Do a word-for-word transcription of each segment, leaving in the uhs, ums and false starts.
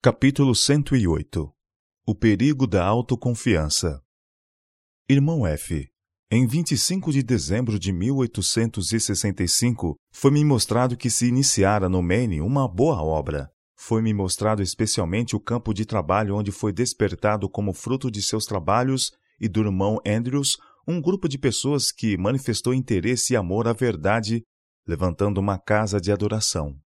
Capítulo cento e oito. O perigo da autoconfiança. Irmão F., em vinte e cinco de dezembro de mil oitocentos e sessenta e cinco, foi-me mostrado que se iniciara no Maine uma boa obra. Foi-me mostrado especialmente o campo de trabalho onde foi despertado como fruto de seus trabalhos e do irmão Andrews um grupo de pessoas que manifestou interesse e amor à verdade, levantando uma casa de adoração.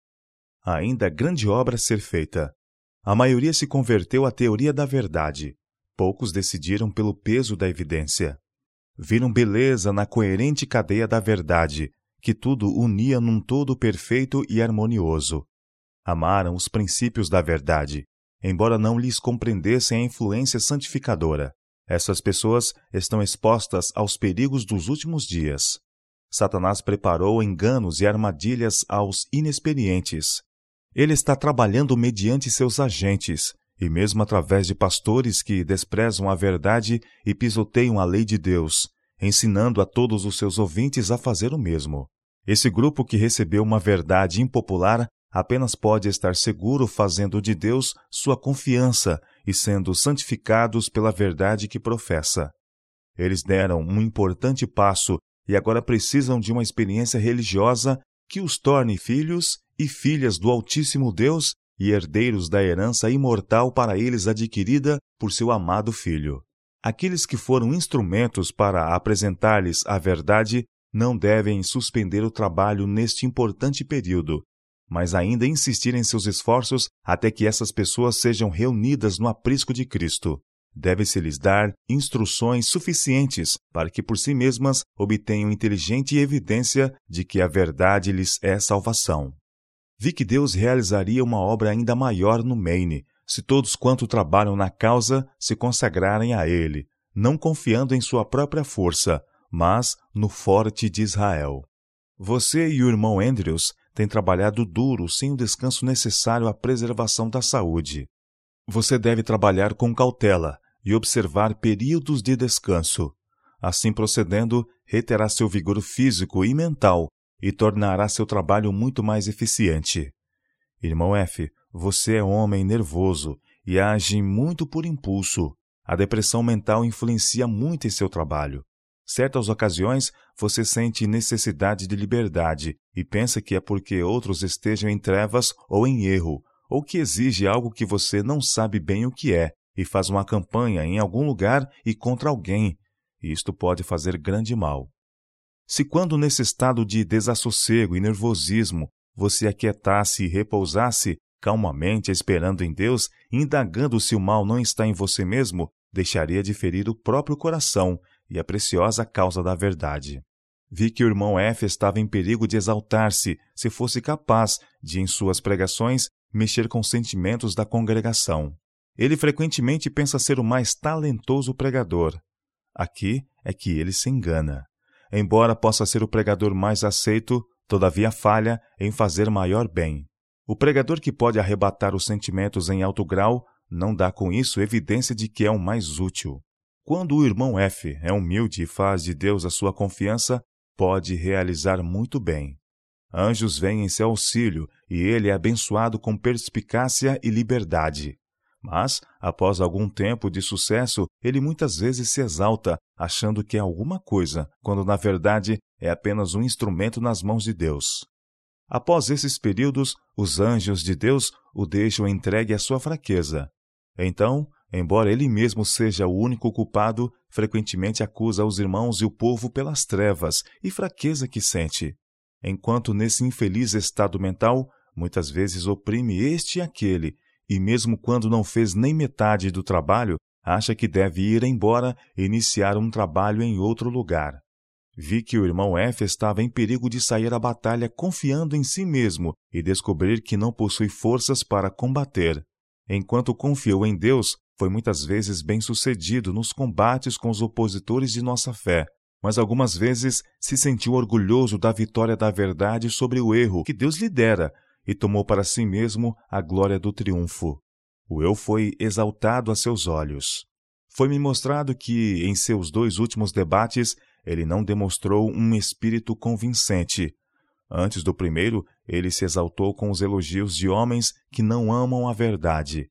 Ainda grande obra a ser feita. A maioria se converteu à teoria da verdade. Poucos decidiram pelo peso da evidência. Viram beleza na coerente cadeia da verdade, que tudo unia num todo perfeito e harmonioso. Amaram os princípios da verdade, embora não lhes compreendessem a influência santificadora. Essas pessoas estão expostas aos perigos dos últimos dias. Satanás preparou enganos e armadilhas aos inexperientes. Ele está trabalhando mediante seus agentes, e mesmo através de pastores que desprezam a verdade e pisoteiam a lei de Deus, ensinando a todos os seus ouvintes a fazer o mesmo. Esse grupo que recebeu uma verdade impopular apenas pode estar seguro fazendo de Deus sua confiança e sendo santificados pela verdade que professa. Eles deram um importante passo e agora precisam de uma experiência religiosa que os torne filhos e filhas do Altíssimo Deus e herdeiros da herança imortal para eles adquirida por seu amado Filho. Aqueles que foram instrumentos para apresentar-lhes a verdade não devem suspender o trabalho neste importante período, mas ainda insistir em seus esforços até que essas pessoas sejam reunidas no aprisco de Cristo. Deve-se-lhes dar instruções suficientes para que por si mesmas obtenham inteligente evidência de que a verdade lhes é salvação. Vi que Deus realizaria uma obra ainda maior no Maine, se todos quanto trabalham na causa se consagrarem a Ele, não confiando em sua própria força, mas no forte de Israel. Você e o irmão Andrews têm trabalhado duro sem o descanso necessário à preservação da saúde. Você deve trabalhar com cautela e observar períodos de descanso. Assim procedendo, reterá seu vigor físico e mental e tornará seu trabalho muito mais eficiente. Irmão F., você é homem nervoso e age muito por impulso. A depressão mental influencia muito em seu trabalho. Certas ocasiões, você sente necessidade de liberdade e pensa que é porque outros estejam em trevas ou em erro, ou que exige algo que você não sabe bem o que é, e faz uma campanha em algum lugar e contra alguém. Isto pode fazer grande mal. Se quando nesse estado de desassossego e nervosismo você aquietasse e repousasse, calmamente esperando em Deus, indagando se o mal não está em você mesmo, deixaria de ferir o próprio coração e a preciosa causa da verdade. Vi que o irmão F. estava em perigo de exaltar-se, se fosse capaz de, em suas pregações, mexer com os sentimentos da congregação. Ele frequentemente pensa ser o mais talentoso pregador. Aqui é que ele se engana. Embora possa ser o pregador mais aceito, todavia falha em fazer maior bem. O pregador que pode arrebatar os sentimentos em alto grau não dá com isso evidência de que é o mais útil. Quando o irmão F. é humilde e faz de Deus a sua confiança, pode realizar muito bem. Anjos vêm em seu auxílio e ele é abençoado com perspicácia e liberdade. Mas, após algum tempo de sucesso, ele muitas vezes se exalta, achando que é alguma coisa, quando na verdade é apenas um instrumento nas mãos de Deus. Após esses períodos, os anjos de Deus o deixam entregue à sua fraqueza. Então, embora ele mesmo seja o único culpado, frequentemente acusa os irmãos e o povo pelas trevas e fraqueza que sente. Enquanto nesse infeliz estado mental, muitas vezes oprime este e aquele, e mesmo quando não fez nem metade do trabalho, acha que deve ir embora e iniciar um trabalho em outro lugar. Vi que o irmão F. estava em perigo de sair à batalha confiando em si mesmo e descobrir que não possui forças para combater. Enquanto confiou em Deus, foi muitas vezes bem-sucedido nos combates com os opositores de nossa fé, mas algumas vezes se sentiu orgulhoso da vitória da verdade sobre o erro que Deus lhe dera, e tomou para si mesmo a glória do triunfo. O eu foi exaltado a seus olhos. Foi-me mostrado que, em seus dois últimos debates, ele não demonstrou um espírito convincente. Antes do primeiro, ele se exaltou com os elogios de homens que não amam a verdade.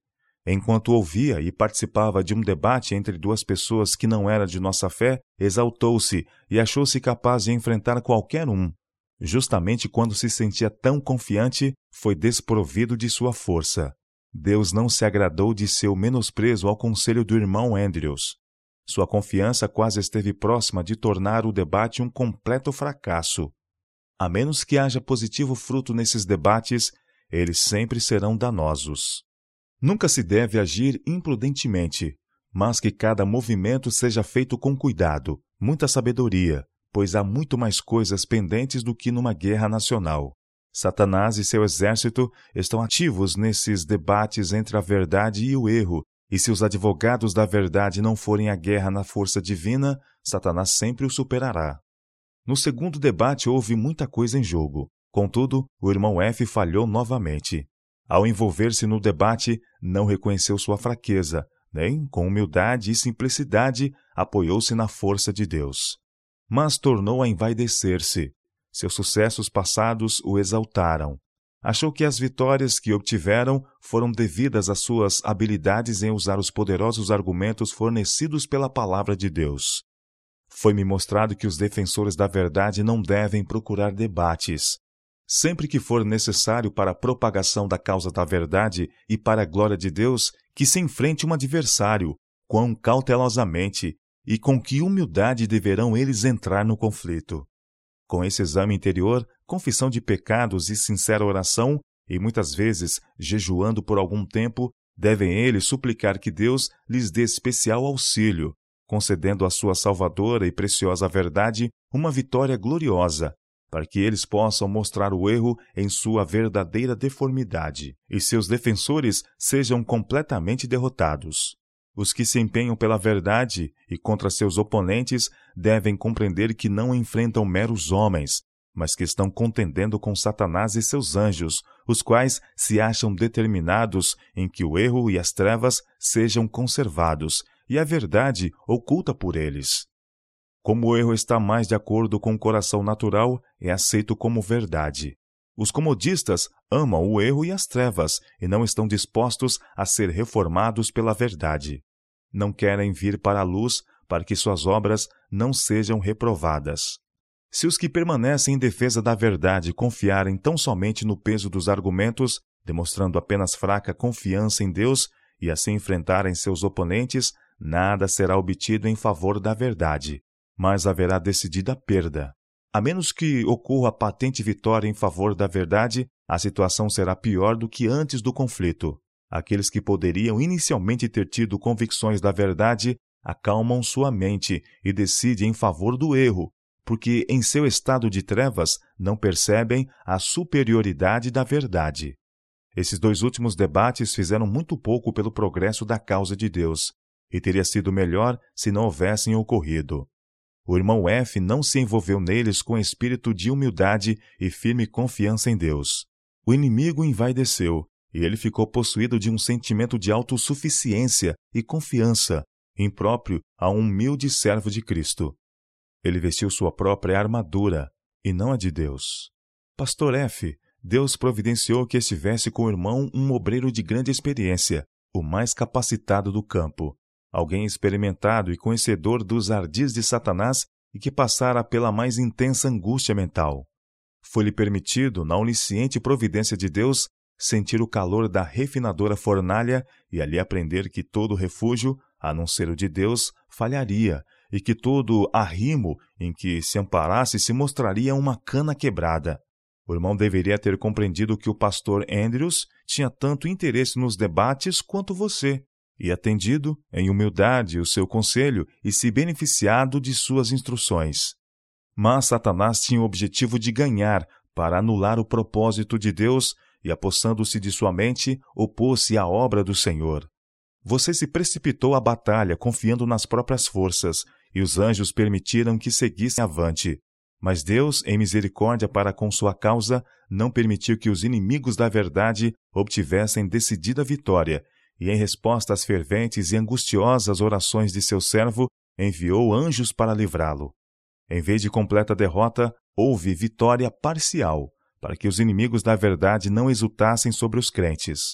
Enquanto ouvia e participava de um debate entre duas pessoas que não era de nossa fé, exaltou-se e achou-se capaz de enfrentar qualquer um. Justamente quando se sentia tão confiante, foi desprovido de sua força. Deus não se agradou de seu menosprezo ao conselho do irmão Andrews. Sua confiança quase esteve próxima de tornar o debate um completo fracasso. A menos que haja positivo fruto nesses debates, eles sempre serão danosos. Nunca se deve agir imprudentemente, mas que cada movimento seja feito com cuidado, muita sabedoria, pois há muito mais coisas pendentes do que numa guerra nacional. Satanás e seu exército estão ativos nesses debates entre a verdade e o erro, e se os advogados da verdade não forem à guerra na força divina, Satanás sempre o superará. No segundo debate houve muita coisa em jogo. Contudo, o irmão F falhou novamente. Ao envolver-se no debate, não reconheceu sua fraqueza, nem, com humildade e simplicidade, apoiou-se na força de Deus. Mas tornou a envaidecer-se. Seus sucessos passados o exaltaram. Achou que as vitórias que obtiveram foram devidas às suas habilidades em usar os poderosos argumentos fornecidos pela palavra de Deus. Foi-me mostrado que os defensores da verdade não devem procurar debates. Sempre que for necessário para a propagação da causa da verdade e para a glória de Deus, que se enfrente um adversário, quão cautelosamente e com que humildade deverão eles entrar no conflito. Com esse exame interior, confissão de pecados e sincera oração, e muitas vezes jejuando por algum tempo, devem eles suplicar que Deus lhes dê especial auxílio, concedendo à sua salvadora e preciosa verdade uma vitória gloriosa, para que eles possam mostrar o erro em sua verdadeira deformidade, e seus defensores sejam completamente derrotados. Os que se empenham pela verdade e contra seus oponentes devem compreender que não enfrentam meros homens, mas que estão contendendo com Satanás e seus anjos, os quais se acham determinados em que o erro e as trevas sejam conservados, e a verdade oculta por eles. Como o erro está mais de acordo com o coração natural, é aceito como verdade. Os comodistas amam o erro e as trevas e não estão dispostos a ser reformados pela verdade. Não querem vir para a luz para que suas obras não sejam reprovadas. Se os que permanecem em defesa da verdade confiarem tão somente no peso dos argumentos, demonstrando apenas fraca confiança em Deus, e assim enfrentarem seus oponentes, nada será obtido em favor da verdade, mas haverá decidida perda. A menos que ocorra patente vitória em favor da verdade, a situação será pior do que antes do conflito. Aqueles que poderiam inicialmente ter tido convicções da verdade acalmam sua mente e decidem em favor do erro, porque em seu estado de trevas não percebem a superioridade da verdade. Esses dois últimos debates fizeram muito pouco pelo progresso da causa de Deus, e teria sido melhor se não houvessem ocorrido. O irmão F não se envolveu neles com espírito de humildade e firme confiança em Deus. O inimigo o envaideceu, e ele ficou possuído de um sentimento de autossuficiência e confiança, impróprio a um humilde servo de Cristo. Ele vestiu sua própria armadura, e não a de Deus. Pastor F, Deus providenciou que estivesse com o irmão um obreiro de grande experiência, o mais capacitado do campo, alguém experimentado e conhecedor dos ardis de Satanás e que passara pela mais intensa angústia mental. Foi-lhe permitido, na onisciente providência de Deus, sentir o calor da refinadora fornalha e ali aprender que todo refúgio, a não ser o de Deus, falharia, e que todo arrimo em que se amparasse se mostraria uma cana quebrada. O irmão deveria ter compreendido que o pastor Andrews tinha tanto interesse nos debates quanto você, e atendido, em humildade, o seu conselho e se beneficiado de suas instruções. Mas Satanás tinha o objetivo de ganhar, para anular o propósito de Deus, e apossando-se de sua mente, opôs-se à obra do Senhor. Você se precipitou à batalha confiando nas próprias forças, e os anjos permitiram que seguissem avante. Mas Deus, em misericórdia para com sua causa, não permitiu que os inimigos da verdade obtivessem decidida vitória, e em resposta às ferventes e angustiosas orações de seu servo, enviou anjos para livrá-lo. Em vez de completa derrota, houve vitória parcial, para que os inimigos da verdade não exultassem sobre os crentes.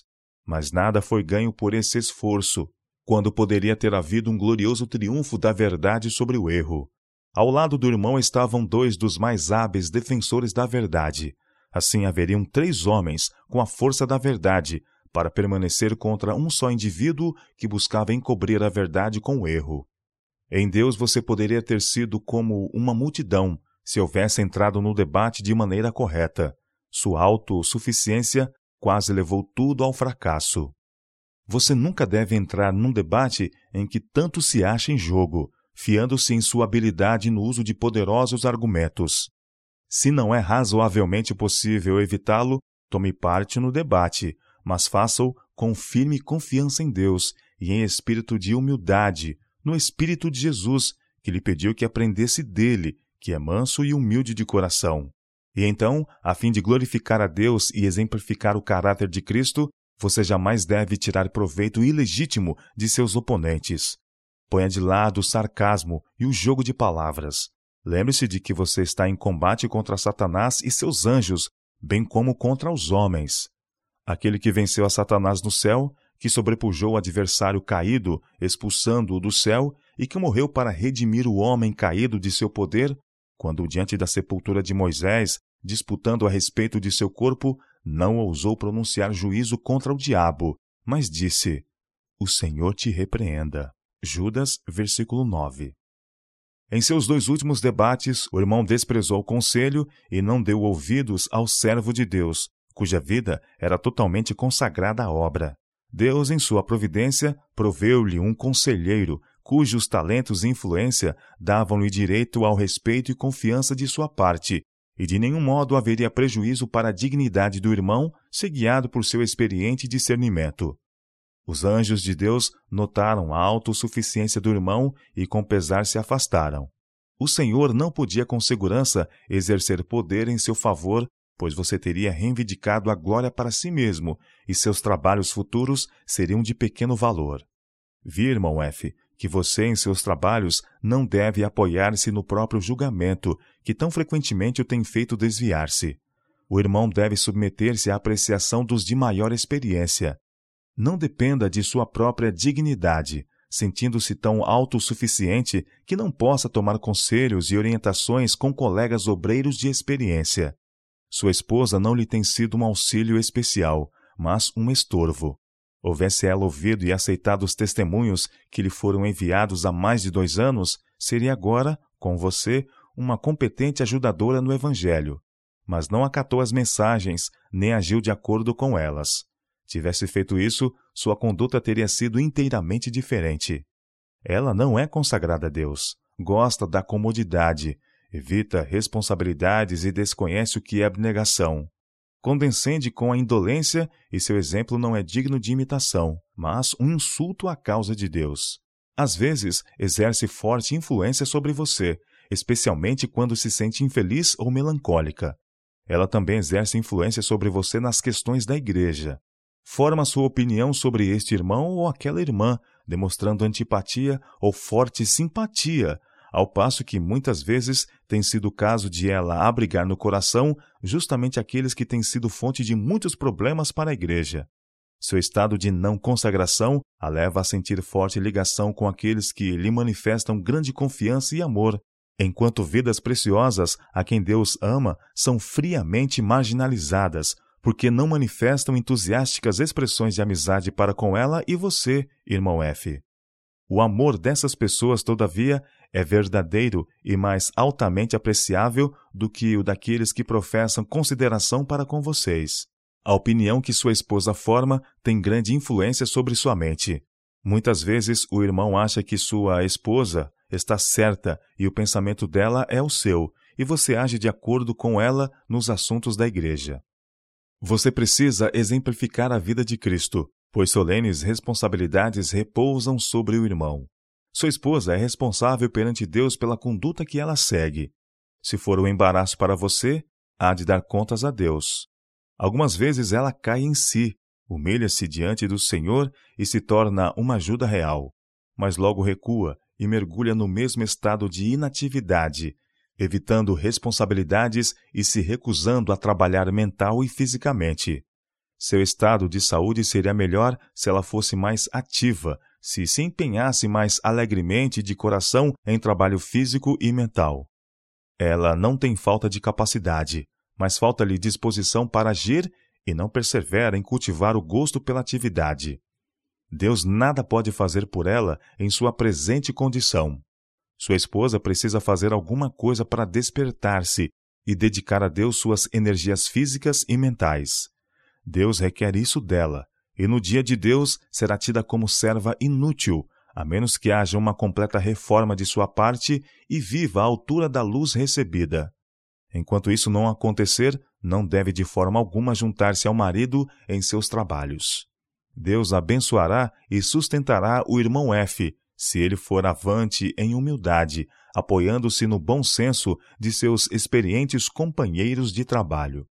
Mas nada foi ganho por esse esforço, quando poderia ter havido um glorioso triunfo da verdade sobre o erro. Ao lado do irmão estavam dois dos mais hábeis defensores da verdade. Assim haveriam três homens com a força da verdade para permanecer contra um só indivíduo que buscava encobrir a verdade com o erro. Em Deus você poderia ter sido como uma multidão se houvesse entrado no debate de maneira correta. Sua autossuficiência quase levou tudo ao fracasso. Você nunca deve entrar num debate em que tanto se acha em jogo, fiando-se em sua habilidade no uso de poderosos argumentos. Se não é razoavelmente possível evitá-lo, tome parte no debate, mas faça-o com firme confiança em Deus e em espírito de humildade, no Espírito de Jesus, que lhe pediu que aprendesse dele, que é manso e humilde de coração. E então, a fim de glorificar a Deus e exemplificar o caráter de Cristo, você jamais deve tirar proveito ilegítimo de seus oponentes. Ponha de lado o sarcasmo e o jogo de palavras. Lembre-se de que você está em combate contra Satanás e seus anjos, bem como contra os homens. Aquele que venceu a Satanás no céu, que sobrepujou o adversário caído, expulsando-o do céu, e que morreu para redimir o homem caído de seu poder, quando diante da sepultura de Moisés, disputando a respeito de seu corpo, não ousou pronunciar juízo contra o diabo, mas disse: "O Senhor te repreenda." Judas, versículo nove. Em seus dois últimos debates, o irmão desprezou o conselho e não deu ouvidos ao servo de Deus, cuja vida era totalmente consagrada à obra. Deus, em sua providência, proveu-lhe um conselheiro, cujos talentos e influência davam-lhe direito ao respeito e confiança de sua parte, e de nenhum modo haveria prejuízo para a dignidade do irmão, se guiado por seu experiente discernimento. Os anjos de Deus notaram a autossuficiência do irmão e com pesar se afastaram. O Senhor não podia com segurança exercer poder em seu favor, pois você teria reivindicado a glória para si mesmo, e seus trabalhos futuros seriam de pequeno valor. Vi, irmão F., que você em seus trabalhos não deve apoiar-se no próprio julgamento, que tão frequentemente o tem feito desviar-se. O irmão deve submeter-se à apreciação dos de maior experiência. Não dependa de sua própria dignidade, sentindo-se tão autossuficiente que não possa tomar conselhos e orientações com colegas obreiros de experiência. Sua esposa não lhe tem sido um auxílio especial, mas um estorvo. Houvesse ela ouvido e aceitado os testemunhos que lhe foram enviados há mais de dois anos, seria agora, com você, uma competente ajudadora no Evangelho. Mas não acatou as mensagens, nem agiu de acordo com elas. Tivesse feito isso, sua conduta teria sido inteiramente diferente. Ela não é consagrada a Deus, gosta da comodidade, evita responsabilidades e desconhece o que é abnegação. Condescende com a indolência e seu exemplo não é digno de imitação, mas um insulto à causa de Deus. Às vezes, exerce forte influência sobre você, especialmente quando se sente infeliz ou melancólica. Ela também exerce influência sobre você nas questões da igreja. Forma sua opinião sobre este irmão ou aquela irmã, demonstrando antipatia ou forte simpatia, ao passo que muitas vezes tem sido o caso de ela abrigar no coração justamente aqueles que têm sido fonte de muitos problemas para a igreja. Seu estado de não consagração a leva a sentir forte ligação com aqueles que lhe manifestam grande confiança e amor, enquanto vidas preciosas a quem Deus ama são friamente marginalizadas, porque não manifestam entusiásticas expressões de amizade para com ela e você, irmão F. O amor dessas pessoas, todavia, é verdadeiro e mais altamente apreciável do que o daqueles que professam consideração para com vocês. A opinião que sua esposa forma tem grande influência sobre sua mente. Muitas vezes o irmão acha que sua esposa está certa e o pensamento dela é o seu, e você age de acordo com ela nos assuntos da igreja. Você precisa exemplificar a vida de Cristo, pois solenes responsabilidades repousam sobre o irmão. Sua esposa é responsável perante Deus pela conduta que ela segue. Se for um embaraço para você, há de dar contas a Deus. Algumas vezes ela cai em si, humilha-se diante do Senhor e se torna uma ajuda real, mas logo recua e mergulha no mesmo estado de inatividade, evitando responsabilidades e se recusando a trabalhar mental e fisicamente. Seu estado de saúde seria melhor se ela fosse mais ativa, se se empenhasse mais alegremente de coração em trabalho físico e mental. Ela não tem falta de capacidade, mas falta-lhe disposição para agir e não persevera em cultivar o gosto pela atividade. Deus nada pode fazer por ela em sua presente condição. Sua esposa precisa fazer alguma coisa para despertar-se e dedicar a Deus suas energias físicas e mentais. Deus requer isso dela, e no dia de Deus será tida como serva inútil, a menos que haja uma completa reforma de sua parte e viva à altura da luz recebida. Enquanto isso não acontecer, não deve de forma alguma juntar-se ao marido em seus trabalhos. Deus abençoará e sustentará o irmão F, se ele for avante em humildade, apoiando-se no bom senso de seus experientes companheiros de trabalho.